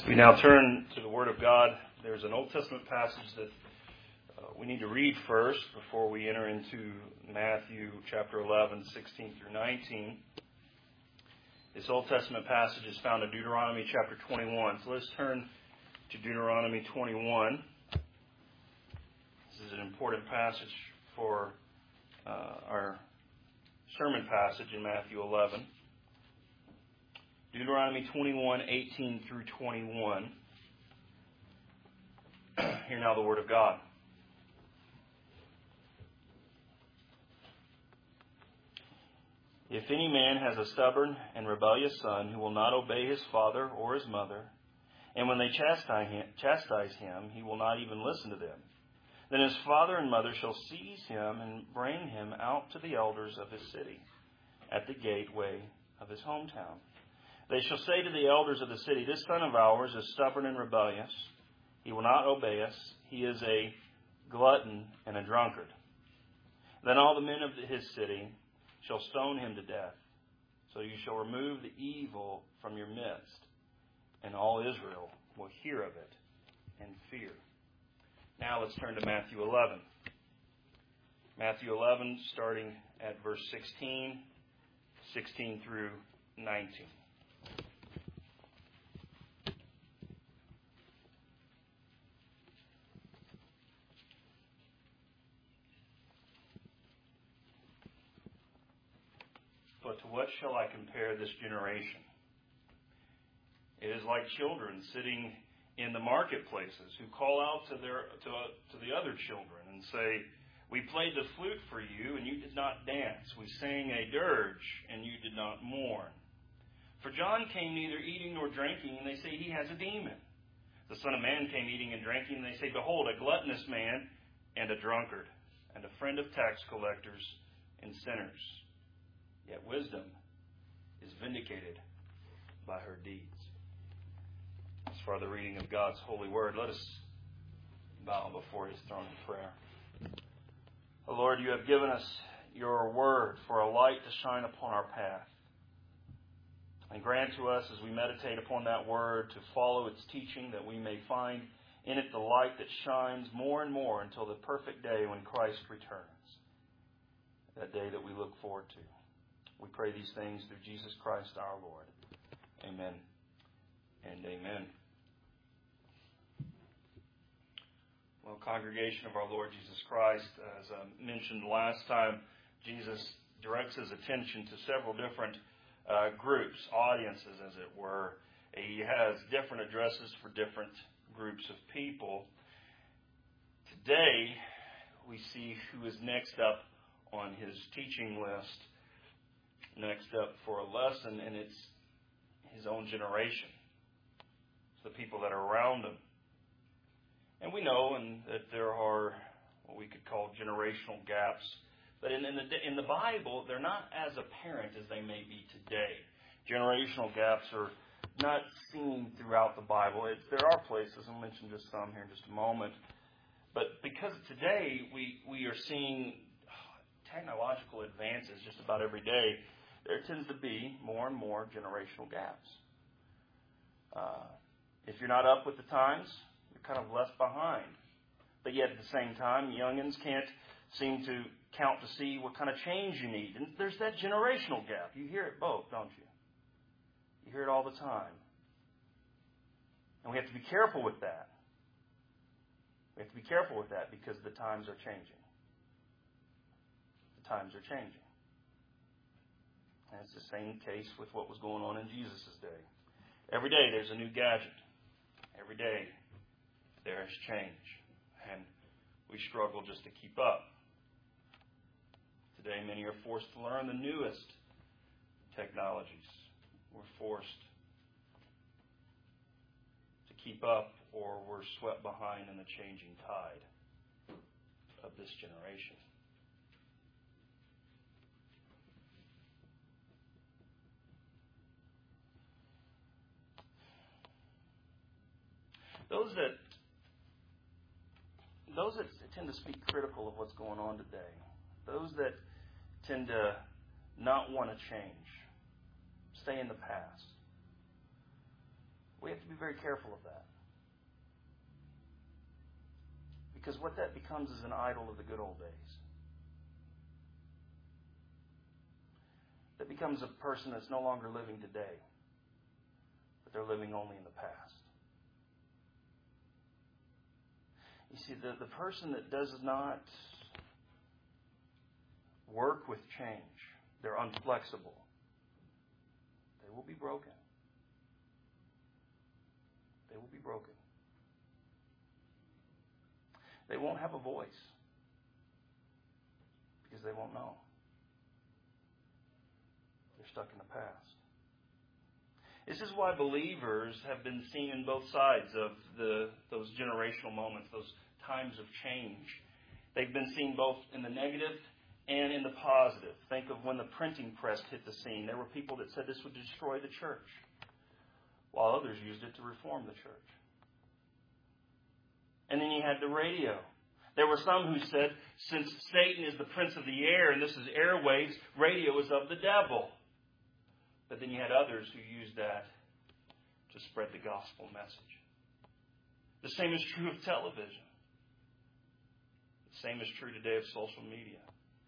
We now turn to the Word of God. There's an Old Testament passage that we need to read first before we enter into Matthew chapter 11, 16 through 19. This Old Testament passage is found in Deuteronomy chapter 21. So let's turn to Deuteronomy 21. This is an important passage for our sermon passage in Matthew 11. Deuteronomy 21, 18 through 21. Hear now the word of God. If any man has a stubborn and rebellious son who will not obey his father or his mother, and when they chastise him, he will not even listen to them, then his father and mother shall seize him and bring him out to the elders of his city, at the gateway of his hometown. They shall say to the elders of the city, "This son of ours is stubborn and rebellious. He will not obey us. He is a glutton and a drunkard." Then all the men of his city shall stone him to death. So you shall remove the evil from your midst, and all Israel will hear of it and fear. Now let's turn to Matthew 11. Matthew 11, starting at verse 16, 16 through 19. But to what shall I compare this generation? It is like children sitting in the marketplaces who call out to the other children and say, "We played the flute for you, and you did not dance. We sang a dirge, and you did not mourn. For John came neither eating nor drinking, and they say he has a demon. The Son of Man came eating and drinking, and they say, Behold, a gluttonous man and a drunkard, and a friend of tax collectors and sinners. Yet wisdom is vindicated by her deeds." As for the reading of God's holy word, let us bow before His throne in prayer. O Lord, you have given us your word for a light to shine upon our path. And grant to us, as we meditate upon that word, to follow its teaching, that we may find in it the light that shines more and more until the perfect day when Christ returns. That day that we look forward to. We pray these things through Jesus Christ our Lord. Amen and amen. Well, congregation of our Lord Jesus Christ, as I mentioned last time, Jesus directs his attention to several different groups, audiences as it were. He has different addresses for different groups of people. Today, we see who is next up on his teaching list. Next up for a lesson, and it's his own generation. It's the people that are around him. And we know that there are what we could call generational gaps. But in the Bible, they're not as apparent as they may be today. Generational gaps are not seen throughout the Bible. There are places, I'll mention just some here in just a moment. But because today we are seeing technological advances just about every day, there tends to be more and more generational gaps. If you're not up with the times, you're kind of left behind. But yet at the same time, youngins can't seem to count to see what kind of change you need. And there's that generational gap. You hear it both, don't you? You hear it all the time. And we have to be careful with that. We have to be careful with that because the times are changing. The times are changing. And it's the same case with what was going on in Jesus' day. Every day there's a new gadget. Every day there is change. And we struggle just to keep up. Today many are forced to learn the newest technologies. We're forced to keep up, or we're swept behind in the changing tide of this generation. Those that tend to speak critical of what's going on today, those that tend to not want to change, stay in the past, We have to be very careful of that. Because what that becomes is an idol of the good old days. That becomes a person that's no longer living today, but they're living only in the past. You see, the person that does not work with change, they're unflexible, they will be broken. They will be broken. They won't have a voice because they won't know. They're stuck in the past. This is why believers have been seen in both sides of those generational moments, those times of change. They've been seen both in the negative and in the positive. Think of when the printing press hit the scene. There were people that said this would destroy the church, while others used it to reform the church. And then you had the radio. There were some who said, since Satan is the prince of the air and this is airwaves, radio is of the devil. But then you had others who used that to spread the gospel message. The same is true of television. The same is true today of social media.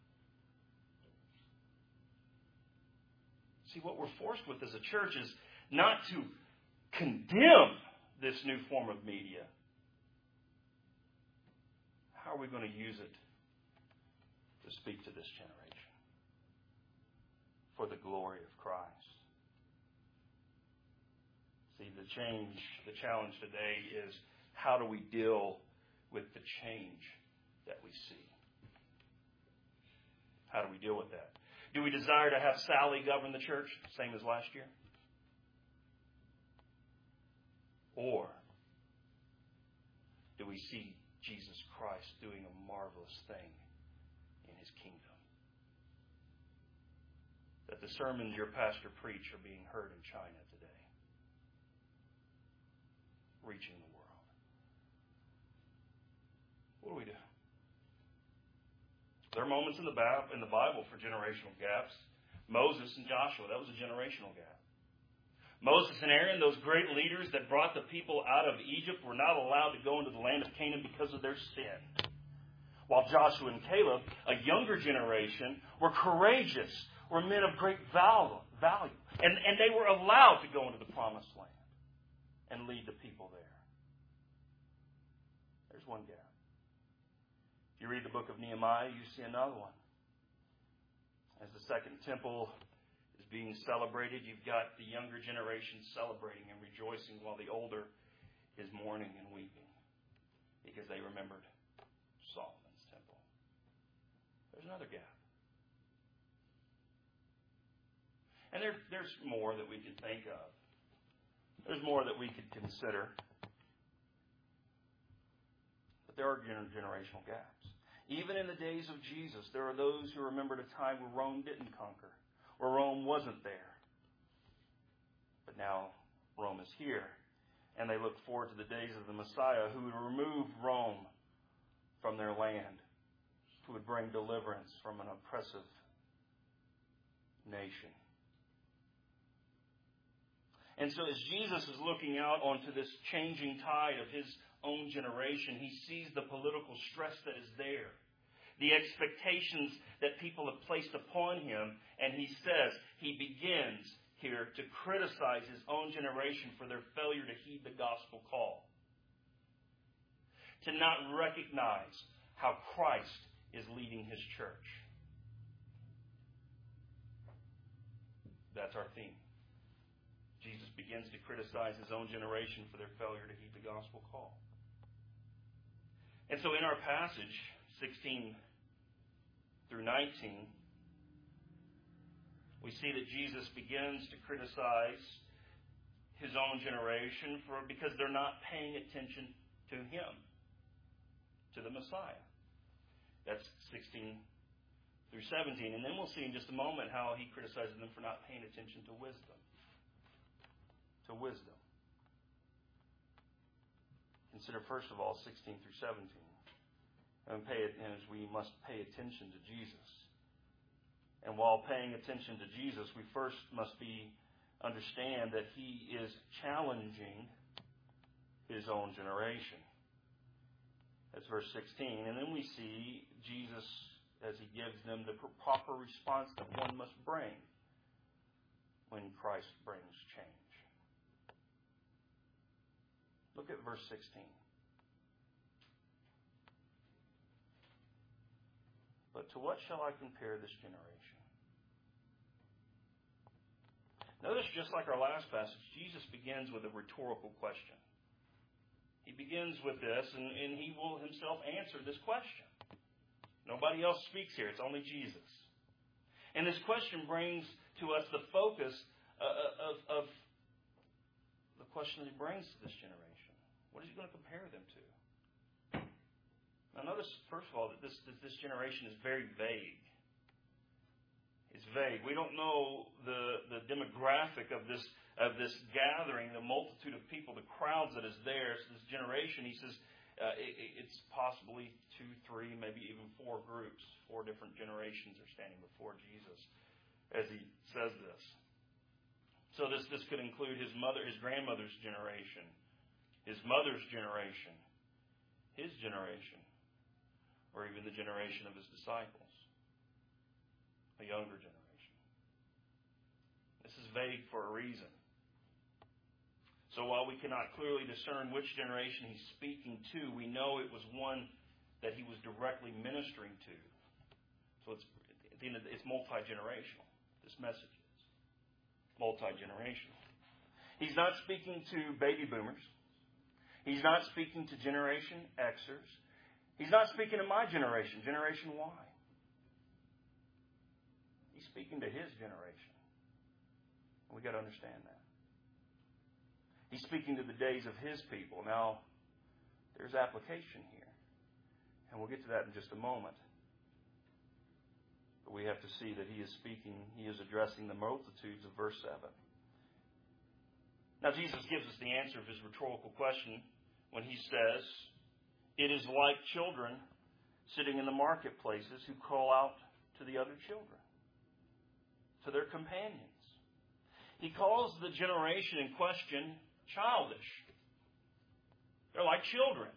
See, what we're forced with as a church is not to condemn this new form of media. How are we going to use it to speak to this generation for the glory of Christ? See, the challenge today is how do we deal with the change that we see? How do we deal with that? Do we desire to have Sally govern the church, same as last year? Or do we see Jesus Christ doing a marvelous thing in His kingdom? That the sermons your pastor preach are being heard in China today, reaching the world. What do we do? There are moments in the Bible for generational gaps. Moses and Joshua, that was a generational gap. Moses and Aaron, those great leaders that brought the people out of Egypt, were not allowed to go into the land of Canaan because of their sin. While Joshua and Caleb, a younger generation, were courageous, were men of great value. And they were allowed to go into the promised land and lead the people there. There's one gap. If you read the book of Nehemiah, you see another one. As the second temple is being celebrated, you've got the younger generation celebrating and rejoicing while the older is mourning and weeping because they remembered Solomon's temple. There's another gap. And there's more that we could think of. There's more that we could consider. But there are generational gaps. Even in the days of Jesus, there are those who remembered a time where Rome didn't conquer, where Rome wasn't there. But now Rome is here. And they look forward to the days of the Messiah who would remove Rome from their land, who would bring deliverance from an oppressive nation. And so as Jesus is looking out onto this changing tide of His own generation, He sees the political stress that is there, the expectations that people have placed upon Him, and He says, He begins here to criticize His own generation for their failure to heed the gospel call, to not recognize how Christ is leading His church. That's our theme. Jesus begins to criticize His own generation for their failure to heed the gospel call. And so in our passage, 16 through 19, we see that Jesus begins to criticize His own generation because they're not paying attention to Him, to the Messiah. That's 16 through 17. And then we'll see in just a moment how He criticizes them for not paying attention to wisdom. To wisdom. Consider first of all 16 through 17. And as we must pay attention to Jesus. And while paying attention to Jesus, we first must be understand that he is challenging his own generation. That's verse 16. And then we see Jesus as he gives them the proper response that one must bring when Christ brings change. Look at verse 16. But to what shall I compare this generation? Notice, just like our last passage, Jesus begins with a rhetorical question. He begins with this, and he will himself answer this question. Nobody else speaks here. It's only Jesus. And this question brings to us the focus of the question that he brings to this generation. What is he going to compare them to? Now notice, first of all, that this generation is very vague. It's vague. We don't know the demographic of this gathering, the multitude of people, the crowds that is there. So this generation, he says, it's possibly 2, 3, maybe even 4 groups. 4 different generations are standing before Jesus as he says this. So this could include his grandmother's generation, his mother's generation, his generation, or even the generation of his disciples, a younger generation. This is vague for a reason. So while we cannot clearly discern which generation he's speaking to, we know it was one that he was directly ministering to. So it's multi-generational. This message is multi-generational. He's not speaking to baby boomers. He's not speaking to Generation Xers. He's not speaking to my generation, Generation Y. He's speaking to his generation. And we've got to understand that. He's speaking to the days of his people. Now, there's application here. And we'll get to that in just a moment. But we have to see that he is speaking, he is addressing the multitudes of verse 7. Now, Jesus gives us the answer of his rhetorical question when he says, "It is like children sitting in the marketplaces who call out to the other children, to their companions." He calls the generation in question childish. They're like children.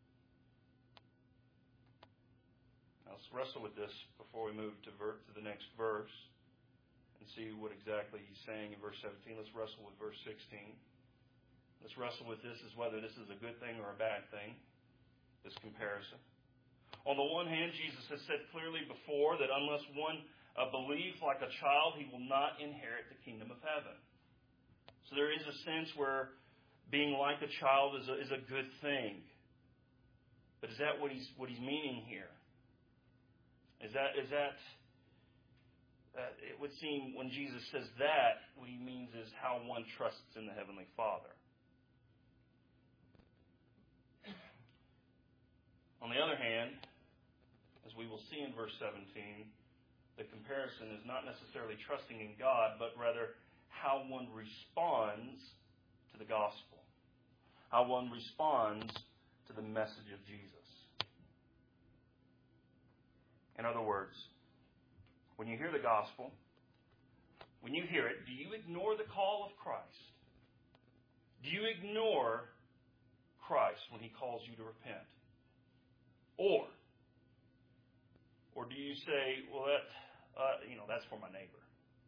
Now let's wrestle with this before we move to the next verse and see what exactly he's saying in verse 17. Let's wrestle with verse 16. Let's wrestle with this as whether this is a good thing or a bad thing, this comparison. On the one hand, Jesus has said clearly before that unless one believes like a child, he will not inherit the kingdom of heaven. So there is a sense where being like a child is a good thing. But is that what he's meaning here? Is that it would seem when Jesus says that, what he means is how one trusts in the Heavenly Father. On the other hand, as we will see in verse 17, the comparison is not necessarily trusting in God, but rather how one responds to the gospel. How one responds to the message of Jesus. In other words, when you hear the gospel, when you hear it, do you ignore the call of Christ? Do you ignore Christ when he calls you to repent? Or do you say, well, that's for my neighbor.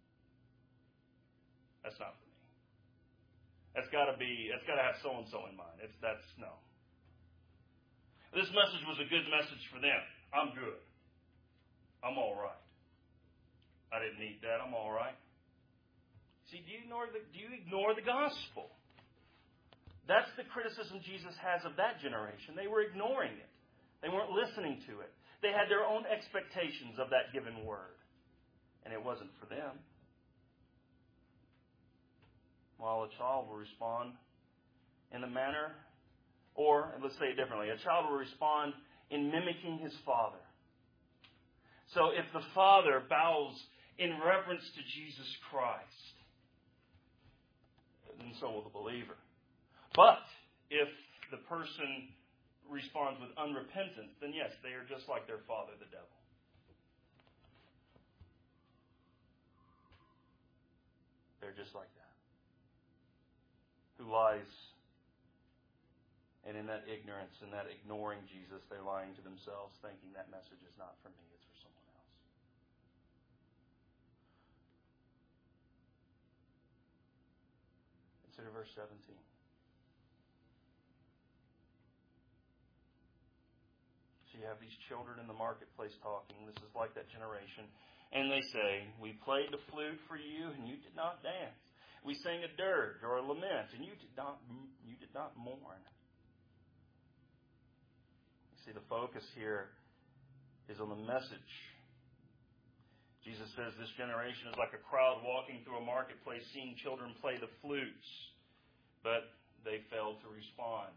That's not for me. That's got to have so-and-so in mind. No. This message was a good message for them. I'm good. I'm all right. I didn't need that. I'm all right. See, do you ignore the gospel? That's the criticism Jesus has of that generation. They were ignoring it. They weren't listening to it. They had their own expectations of that given word. And it wasn't for them. While a child will respond in the manner, or let's say it differently, a child will respond in mimicking his father. So if the father bows in reverence to Jesus Christ, then so will the believer. But if the person responds with unrepentance, then yes, they are just like their father, the devil. They're just like that. who lies. And in that ignorance and that ignoring Jesus, they're lying to themselves, thinking that message is not for me, it's for someone else. Consider verse 17. So you have these children in the marketplace talking. This is like that generation. And they say, we played the flute for you, and you did not dance. We sang a dirge or a lament, and you did not mourn. See, the focus here is on the message. Jesus says this generation is like a crowd walking through a marketplace, seeing children play the flutes, but they failed to respond.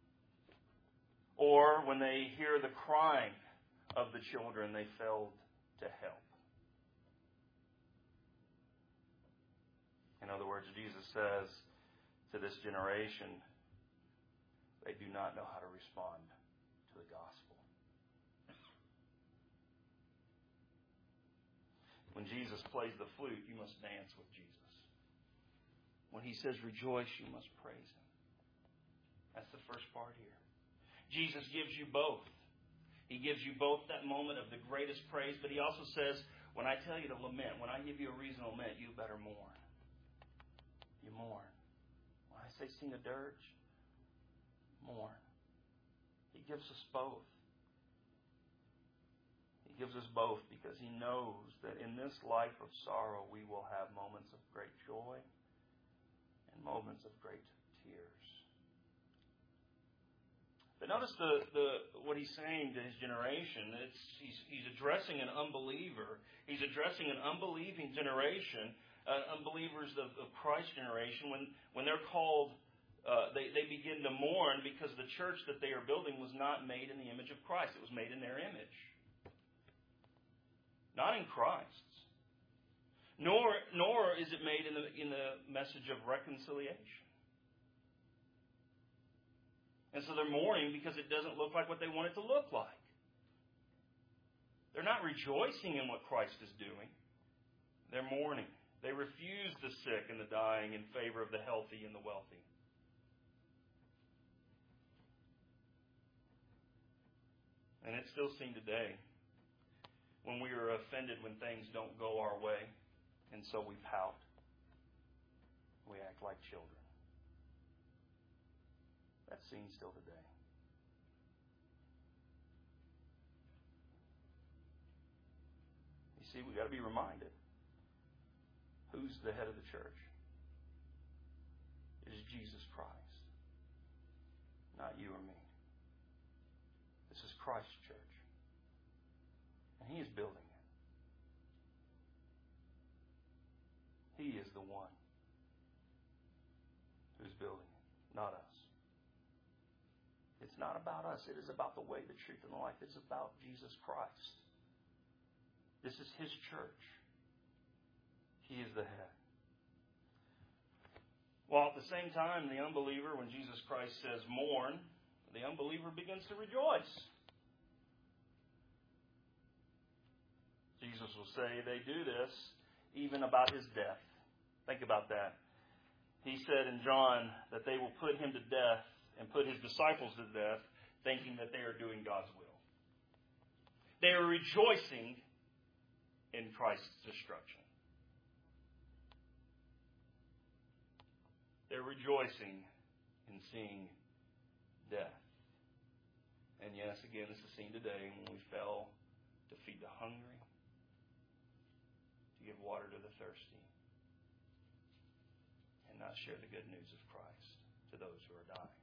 Or when they hear the crying of the children, they failed to help. In other words, Jesus says to this generation, they do not know how to respond to the gospel. When Jesus plays the flute, you must dance with Jesus. When He says rejoice, you must praise Him. That's the first part here. Jesus gives you both. He gives you both that moment of the greatest praise, but He also says, when I tell you to lament, when I give you a reason to lament, you better mourn. You mourn. When I say sing a dirge, mourn. He gives us both. He gives us both because He knows that in this life of sorrow we will have moments of great joy and moments of great tears. But notice what He's saying to His generation. He's addressing an unbeliever. He's addressing an unbelieving generation, unbelievers of Christ's generation. When they're called, they begin to mourn because the church that they are building was not made in the image of Christ. It was made in their image. Not in Christ's. Nor is it made in the message of reconciliation. And so they're mourning because it doesn't look like what they want it to look like. They're not rejoicing in what Christ is doing. They're mourning. They refuse the sick and the dying in favor of the healthy and the wealthy. And it's still seen today when we are offended when things don't go our way, and so we pout. We act like children. That's seen still today. You see, we've got to be reminded. Who's the head of the church? It is Jesus Christ. Not you or me. This is Christ's church. And He is building it. He is the one who's building it, not us. It's not about us. It is about the way, the truth, and the life. It's about Jesus Christ. This is His church. He is the head. While at the same time, the unbeliever, when Jesus Christ says mourn, the unbeliever begins to rejoice. Jesus will say they do this even about His death. Think about that. He said in John that they will put Him to death and put His disciples to death, thinking that they are doing God's will. They are rejoicing in Christ's destruction. They're rejoicing in seeing death. And yes, again, this is seen today when we fail to feed the hungry, to give water to the thirsty, and not share the good news of Christ to those who are dying.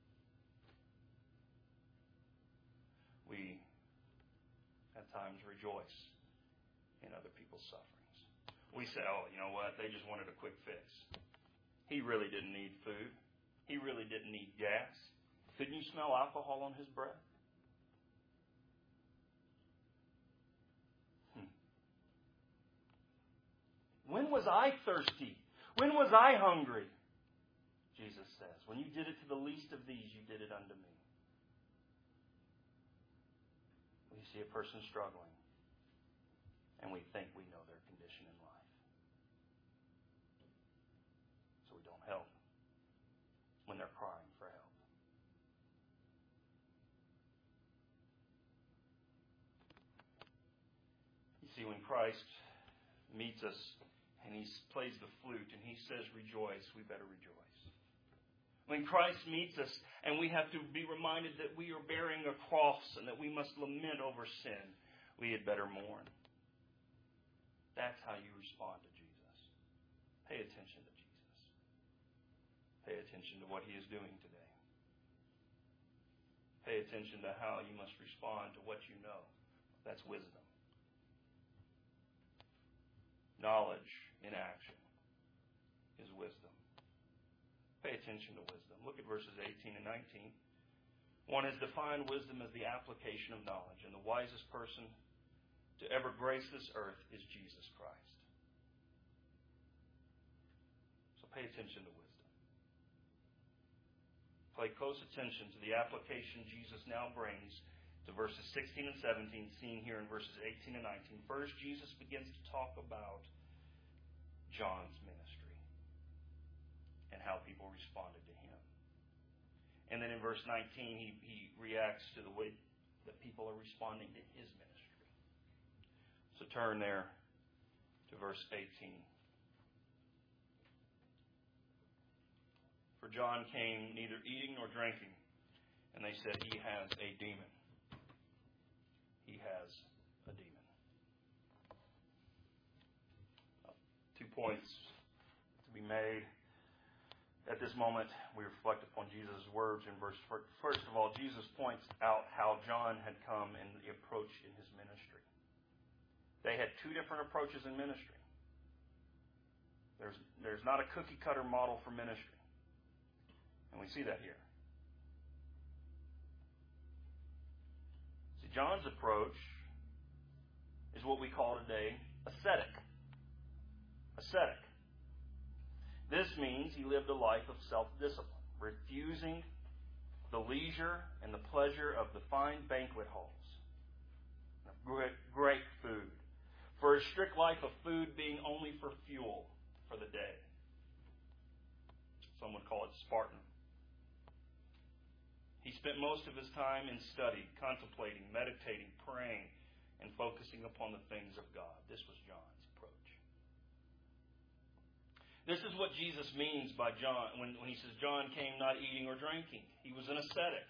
We, at times, rejoice in other people's sufferings. We say, oh, you know what? They just wanted a quick fix. He really didn't need food. He really didn't need gas. Couldn't you smell alcohol on his breath? When was I thirsty? When was I hungry? Jesus says, when you did it to the least of these, you did it unto me. We see a person struggling, and we think we know their condition in life. So we don't help. Christ meets us and He plays the flute and He says, rejoice, we better rejoice. When Christ meets us and we have to be reminded that we are bearing a cross and that we must lament over sin, we had better mourn. That's how you respond to Jesus. Pay attention to Jesus. Pay attention to what He is doing today. Pay attention to how you must respond to what you know. That's wisdom. Knowledge in action is wisdom. Pay attention to wisdom. Look at verses 18 and 19. One has defined wisdom as the application of knowledge, and the wisest person to ever grace this earth is Jesus Christ. So pay attention to wisdom. Pay close attention to the application Jesus now brings to verses 16 and 17, seen here in verses 18 and 19. First, Jesus begins to talk about John's ministry and how people responded to him. And then in verse 19, he reacts to the way that people are responding to his ministry. So turn there to verse 18. For John came neither eating nor drinking, and they said, he has a demon. He has a demon. 2 points to be made. At this moment, we reflect upon Jesus' words in verse 1. First of all, Jesus points out how John had come in the approach in his ministry. They had 2 different approaches in ministry. There's not a cookie-cutter model for ministry. And we see that here. See, John's approach is what we call today ascetic. Ascetic. This means he lived a life of self-discipline, refusing the leisure and the pleasure of the fine banquet halls, of great food, for a strict life of food being only for fuel for the day. Some would call it Spartan. He spent most of his time in study, contemplating, meditating, praying, and focusing upon the things of God. This was John's approach. This is what Jesus means by John when he says John came not eating or drinking. He was an ascetic.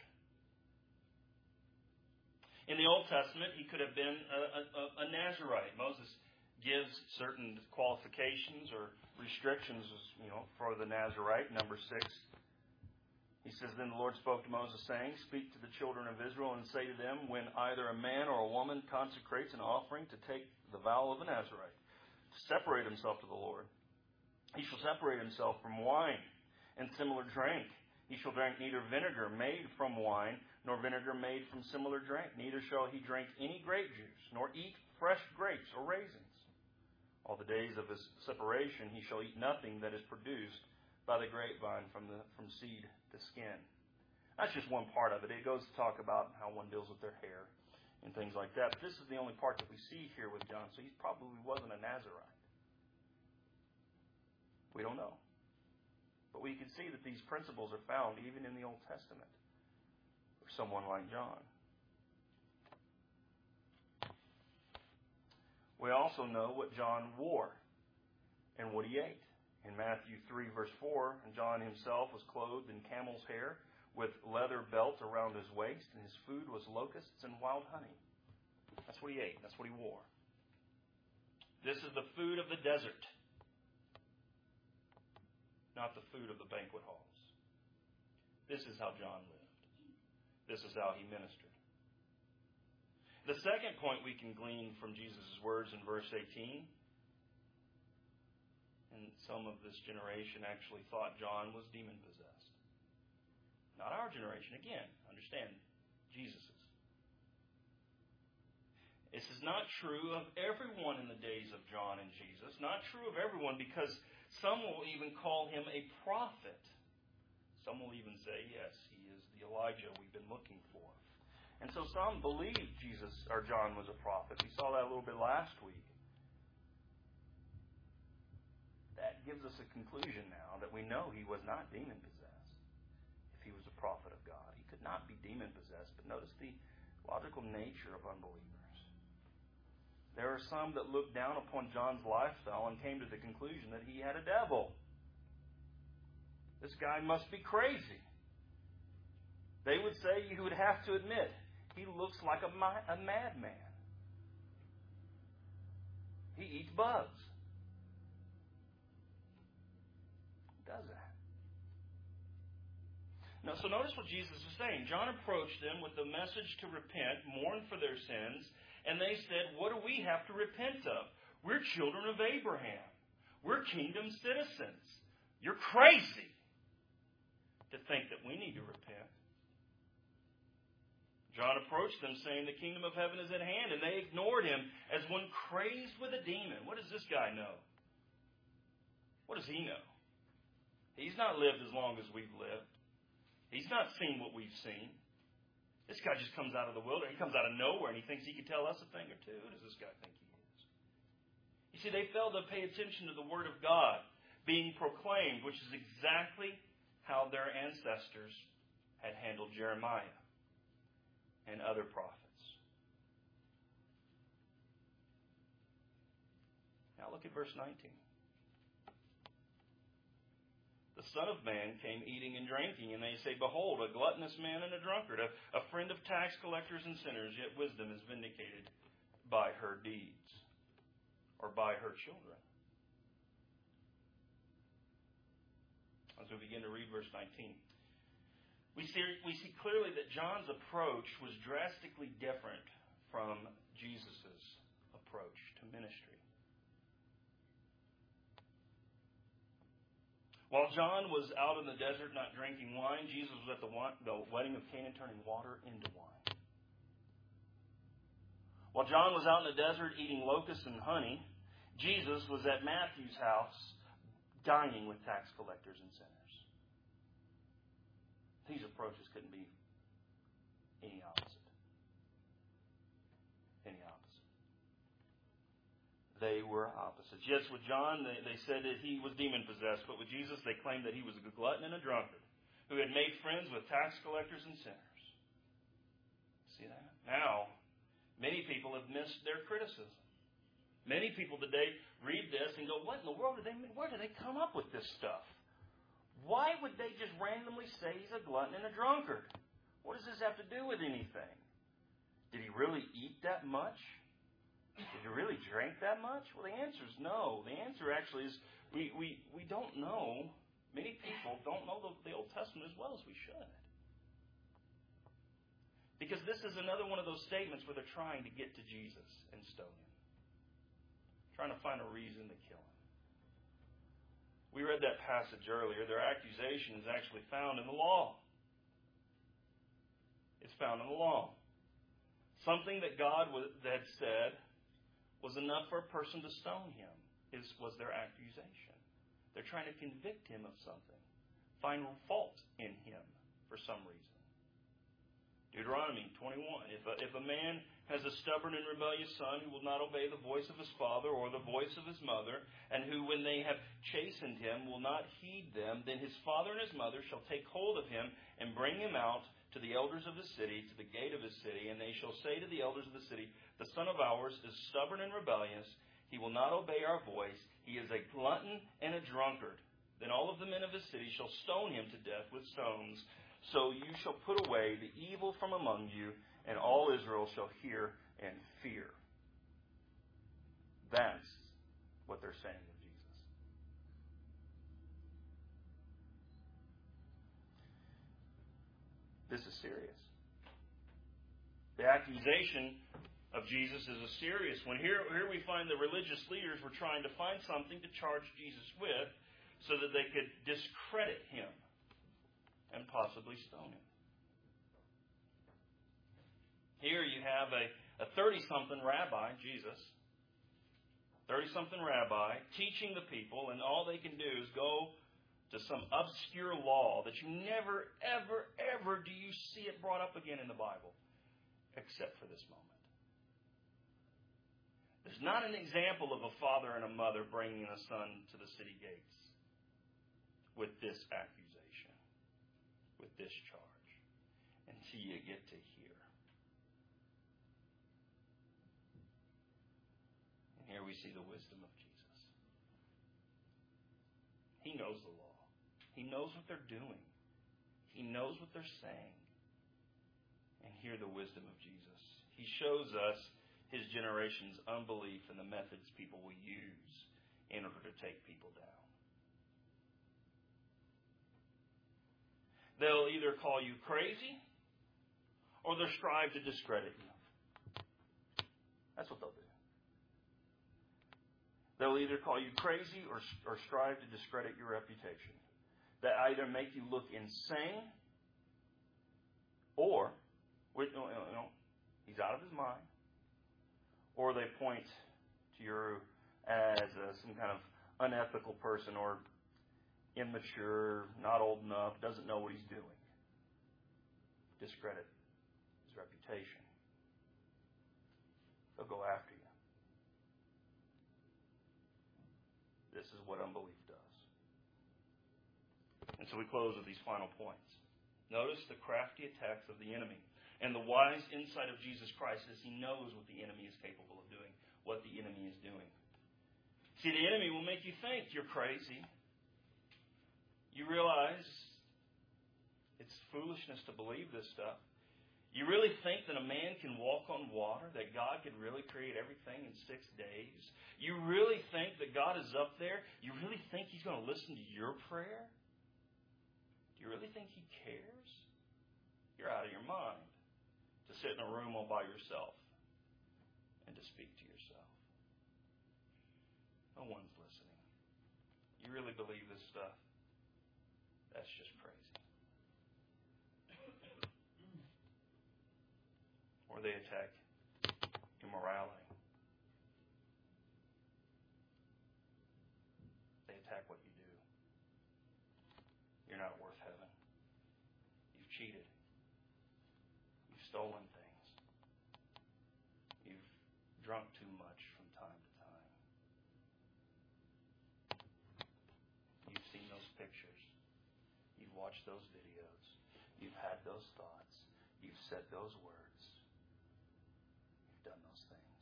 In the Old Testament, he could have been a Nazirite. Moses gives certain qualifications or restrictions, for the Nazirite. Number 6. He says, Then the Lord spoke to Moses, saying, Speak to the children of Israel and say to them, When either a man or a woman consecrates an offering to take the vow of a Nazirite, to separate himself to the Lord, he shall separate himself from wine and similar drink. He shall drink neither vinegar made from wine, nor vinegar made from similar drink. Neither shall he drink any grape juice, nor eat fresh grapes or raisins. All the days of his separation he shall eat nothing that is produced by the grapevine from seed to skin. That's just one part of it. It goes to talk about how one deals with their hair and things like that. But this is the only part that we see here with John. So he probably wasn't a Nazirite. We don't know. But we can see that these principles are found even in the Old Testament for someone like John. We also know what John wore and what he ate. In Matthew 3, verse 4, John himself was clothed in camel's hair with leather belt around his waist, and his food was locusts and wild honey. That's what he ate. That's what he wore. This is the food of the desert, not the food of the banquet halls. This is how John lived. This is how he ministered. The second point we can glean from Jesus' words in verse 18, and some of this generation actually thought John was demon-possessed. Not our generation. Again, understand, Jesus's. This is not true of everyone in the days of John and Jesus. Not true of everyone, because some will even call him a prophet. Some will even say, yes, he is the Elijah we've been looking for. And so some believe John was a prophet. We saw that a little bit last week. That gives us a conclusion now that we know he was not demon-possessed if he was a prophet of God. He could not be demon-possessed, but notice the logical nature of unbelievers. There are some that looked down upon John's lifestyle and came to the conclusion that he had a devil. This guy must be crazy. They would say, you would have to admit, he looks like a madman. He eats bugs. He does that. Now, so notice what Jesus is saying. John approached them with the message to repent, mourn for their sins, and they said, what do we have to repent of? We're children of Abraham. We're kingdom citizens. You're crazy to think that we need to repent. John approached them saying the kingdom of heaven is at hand, and they ignored him as one crazed with a demon. What does this guy know? What does he know? He's not lived as long as we've lived. He's not seen what we've seen. This guy just comes out of the wilderness. He comes out of nowhere and he thinks he can tell us a thing or two. Who does this guy think he is? You see, they failed to pay attention to the Word of God being proclaimed, which is exactly how their ancestors had handled Jeremiah and other prophets. Now look at verse 19. The Son of Man came eating and drinking, and they say, behold, a gluttonous man and a drunkard, a friend of tax collectors and sinners, yet wisdom is vindicated by her deeds, or by her children. As we begin to read verse 19, we see clearly that John's approach was drastically different from Jesus' approach to ministry. While John was out in the desert not drinking wine, Jesus was at the wedding of Cana turning water into wine. While John was out in the desert eating locusts and honey, Jesus was at Matthew's house dining with tax collectors and sinners. These approaches couldn't be any opposite. They were opposites. Yes, with John, they said that he was demon-possessed, but with Jesus, they claimed that he was a glutton and a drunkard who had made friends with tax collectors and sinners. See that? Now, many people have missed their criticism. Many people today read this and go, what in the world where do they come up with this stuff? Why would they just randomly say he's a glutton and a drunkard? What does this have to do with anything? Did he really eat that much? Did you really drink that much? Well, the answer is no. The answer actually is we don't know. Many people don't know the Old Testament as well as we should. Because this is another one of those statements where they're trying to get to Jesus and stone him. Trying to find a reason to kill him. We read that passage earlier. Their accusation is actually found in the law. It's found in the law. Something that God had said was enough for a person to stone him was their accusation. They're trying to convict him of something. Find fault in him for some reason. Deuteronomy 21. If a man has a stubborn and rebellious son who will not obey the voice of his father or the voice of his mother, and who, when they have chastened him, will not heed them, then his father and his mother shall take hold of him and bring him out to the elders of the city, to the gate of his city, and they shall say to the elders of the city, the son of ours is stubborn and rebellious. He will not obey our voice. He is a glutton and a drunkard. Then all of the men of his city shall stone him to death with stones. So you shall put away the evil from among you, and all Israel shall hear and fear. That's what they're saying of Jesus. This is serious. The accusation of Jesus is a serious one. Here we find the religious leaders were trying to find something to charge Jesus with so that they could discredit him and possibly stone him. Here you have a 30-something rabbi, Jesus, 30-something rabbi, teaching the people, and all they can do is go to some obscure law that you never, ever, ever do you see it brought up again in the Bible, except for this moment. There's not an example of a father and a mother bringing a son to the city gates with this accusation, with this charge, until you get to here. Here we see the wisdom of Jesus. He knows the law. He knows what they're doing. He knows what they're saying. And hear the wisdom of Jesus. He shows us his generation's unbelief and the methods people will use in order to take people down. They'll either call you crazy or they'll strive to discredit you. That's what they'll do. They'll either call you crazy or strive to discredit your reputation. They either make you look insane or, he's out of his mind, or they point to you as some kind of unethical person or immature, not old enough, doesn't know what he's doing. Discredit his reputation. They'll go after you. This is what unbelief does. And so we close with these final points. Notice the crafty attacks of the enemy. And the wise insight of Jesus Christ is he knows what the enemy is capable of doing, what the enemy is doing. See, the enemy will make you think you're crazy. You realize it's foolishness to believe this stuff. You really think that a man can walk on water, that God could really create everything in 6 days? You really think that God is up there? You really think he's going to listen to your prayer? Do you really think he cares? You're out of your mind to sit in a room all by yourself and to speak to yourself. No one's listening. You really believe this stuff? That's just crazy. Or they attack immorality. They attack what you do. You're not worth heaven. You've cheated. You've stolen things. You've drunk too much from time to time. You've seen those pictures. You've watched those videos. You've had those thoughts. You've said those words. You've done those things.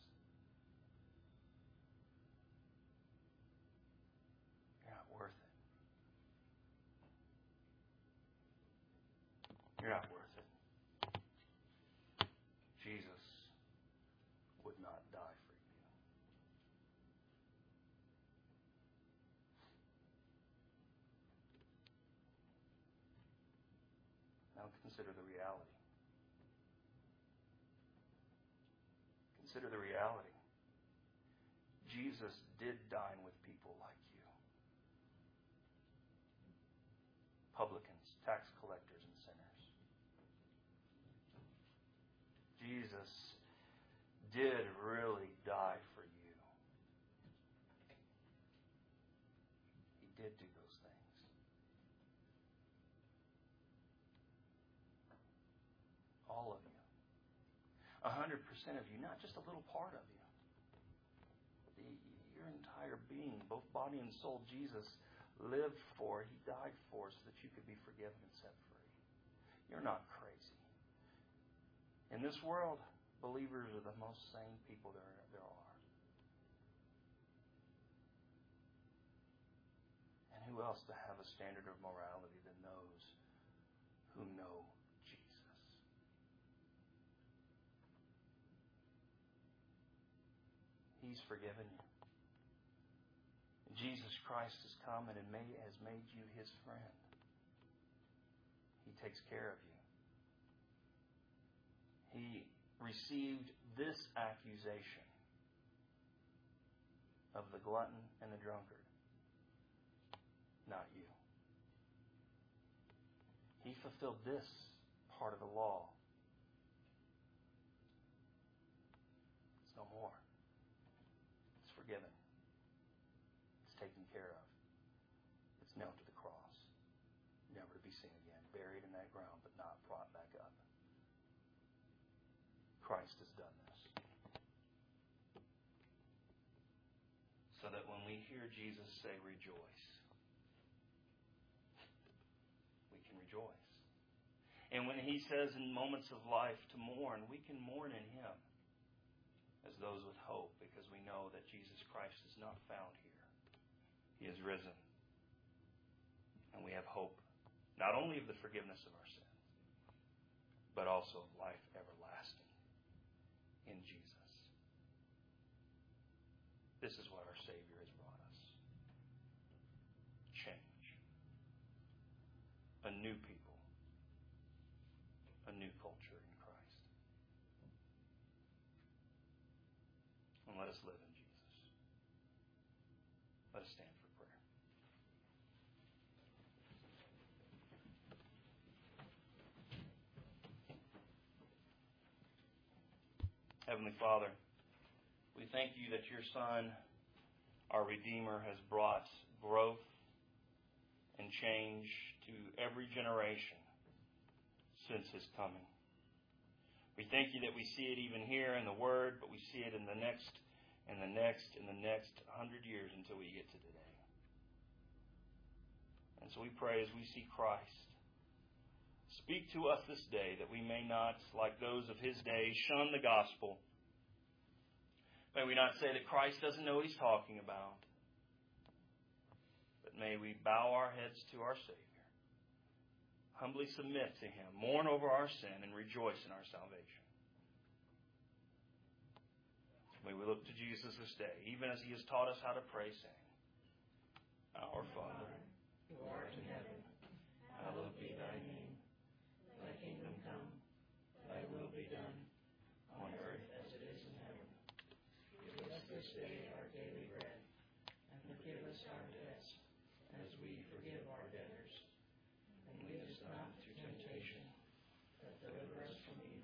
You're not worth it. You're not worth it. Jesus would not die for you. Now consider the reality. Consider the reality. Jesus did dine with people like you. Publicans, tax collectors, and sinners. Jesus did really die for you. He did do those things. All of you. 100% of you, not just a little part of you. Your entire being, both body and soul, Jesus lived for, he died for, so that you could be forgiven and set free. You're not crazy. In this world, believers are the most sane people there are. And who else to have a standard of morality than those who know Jesus? He's forgiven you. Jesus Christ has come and has made you his friend. He takes care of you. He received this accusation of the glutton and the drunkard, not you. He fulfilled this part of the law. It's no more. It's forgiven. It's taken care of. It's nailed to the cross, never to be seen again, buried in that ground, but not brought back up. Christ has done this. So that when we hear Jesus say, rejoice, we can rejoice. And when he says in moments of life to mourn, we can mourn in him. as those with hope, because we know that Jesus Christ is not found here. He is risen. And we have hope, not only of the forgiveness of our sins, but also of life everlasting in Jesus. This is what our Savior has brought us. Change. A new people. A new culture in Christ. And let us live in Jesus. Let us stand for prayer. Heavenly Father, we thank you that your Son, our Redeemer, has brought growth and change to every generation since his coming. We thank you that we see it even here in the Word, but we see it in the next and the next and the next 100 years until we get to today. And so we pray as we see Christ, speak to us this day that we may not, like those of his day, shun the gospel. May we not say that Christ doesn't know what he's talking about. But may we bow our heads to our Savior, humbly submit to him, mourn over our sin, and rejoice in our salvation. May we look to Jesus this day, even as he has taught us how to pray, saying, Our Father, who art in heaven, hallowed be thy name. Thy kingdom come, thy will be done, on earth as it is in heaven. Give us this day our daily bread, and forgive us our debts, as we forgive our debtors. And lead us not into temptation, but deliver us from evil.